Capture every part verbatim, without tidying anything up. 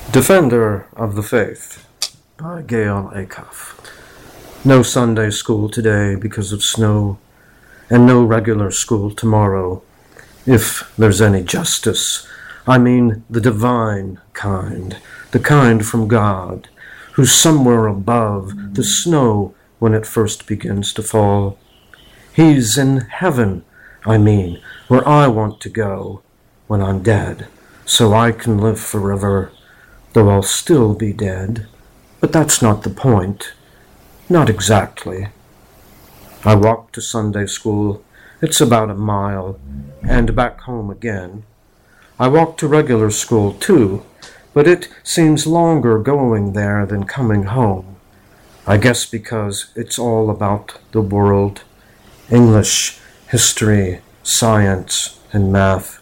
Defender of the Faith by Gail Acuff. No Sunday school today because of snow, and no regular school tomorrow, if there's any justice. I mean the divine kind, the kind from God, who's somewhere above the snow when it first begins to fall. He's in heaven, I mean, where I want to go when I'm dead, so I can live forever, though I'll still be dead. But that's not the point. Not exactly. I walk to Sunday school. It's about a mile, and back home again. I walk to regular school, too, but it seems longer going there than coming home. I guess because it's all about the world. English, history, science, and math.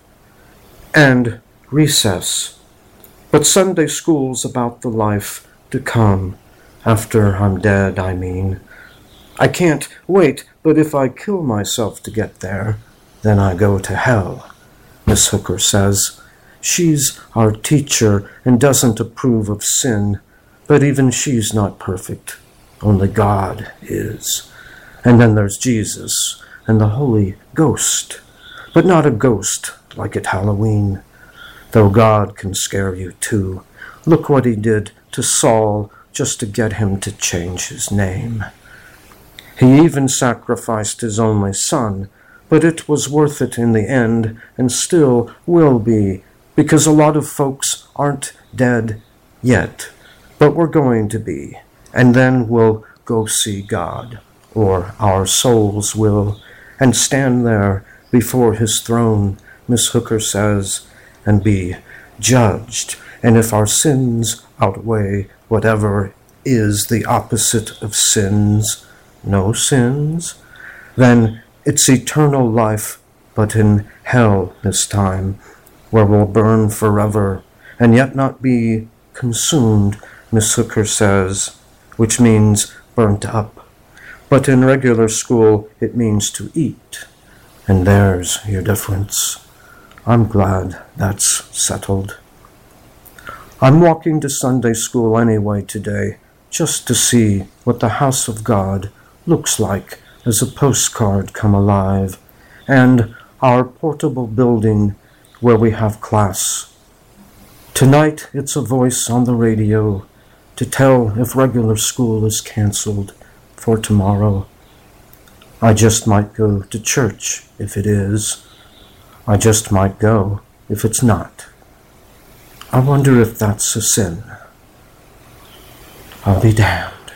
And recess. But Sunday school's about the life to come, after I'm dead, I mean. I can't wait, but if I kill myself to get there, then I go to hell, Miss Hooker says. She's our teacher and doesn't approve of sin, but even she's not perfect. Only God is. And then there's Jesus and the Holy Ghost, but not a ghost like at Halloween. Though God can scare you too. Look what he did to Saul just to get him to change his name. He even sacrificed his only son, but it was worth it in the end and still will be, because a lot of folks aren't dead yet, but we're going to be, and then we'll go see God, or our souls will, and stand there before his throne, Miss Hooker says, and be judged. And if our sins outweigh whatever is the opposite of sins, no sins, then it's eternal life, but in hell this time, where we'll burn forever and yet not be consumed, Miss Hooker says, which means burnt up. But in regular school, it means to eat. And there's your difference. I'm glad that's settled. I'm walking to Sunday school anyway today, just to see what the house of God looks like as a postcard come alive, and our portable building where we have class. Tonight it's a voice on the radio to tell if regular school is canceled for tomorrow. I just might go to church if it is. I just might go if it's not. I wonder if that's a sin. I'll be damned.